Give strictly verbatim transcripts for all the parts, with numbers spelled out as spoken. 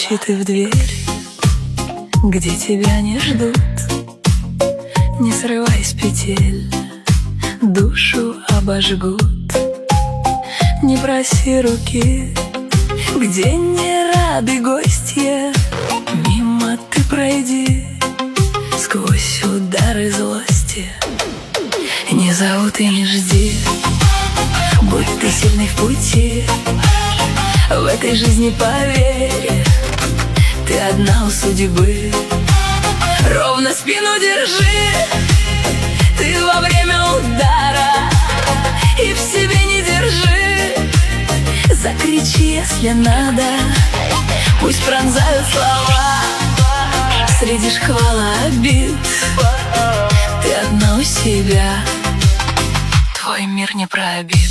постучит и в дверь, где тебя не ждут. Не срывай с петель, душу обожгут. Не проси руки, где не рады гостья. Мимо ты пройди, сквозь удары злости. Не зовут и не жди, будь ты сильный в пути. В этой жизни поверь, ты одна у судьбы. Ровно спину держи, ты во время удара, и в себе не держи. Закричи, если надо, пусть пронзают слова. Среди шквала обид ты одна у себя, твой мир не пробит.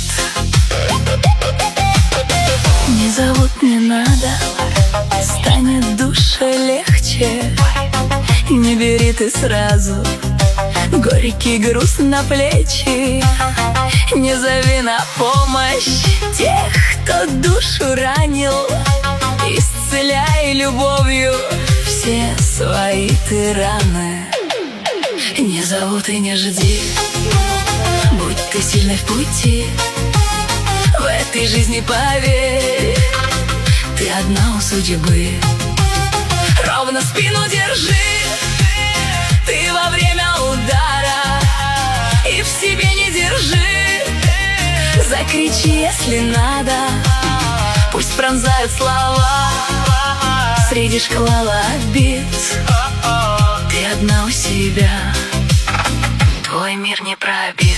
Не зовут, не надо, станет душе легче. Не бери ты сразу горький груз на плечи. Не зови на помощь тех, кто душу ранил. Исцеляй любовью все свои ты раны. Не зовут и не жди, будь ты сильной в пути. В этой жизни поверь, ты одна у судьбы. Ровно спину держи, ты во время удара, и в себе не держи. Закричи, если надо, пусть пронзают слова. Среди шквала обид ты одна у себя, твой мир не пробит.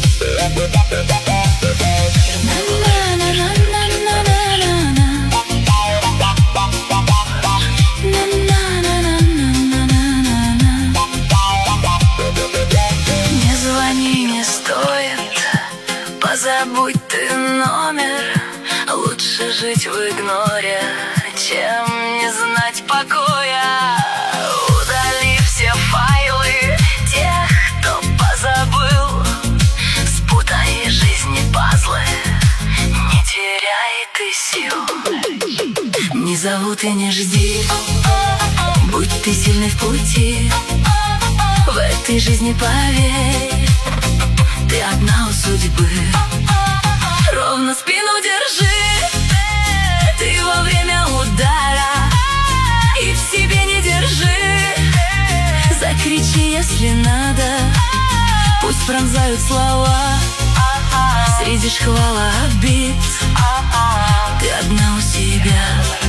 Не звони, не стоит, позабудь ты номер. Лучше жить в игноре, чем не знать покоя. Удали все файлы тех, кто позабыл. Спутай жизни пазлы, не теряй ты сил. Не зовут и не жди, будь ты сильный в пути. В этой жизни поверь, ты одна у судьбы. Ровно спину держи, ты во время удара, и в себе не держи. Закричи, если надо, пусть пронзают слова. Среди шквала обид ты одна у себя.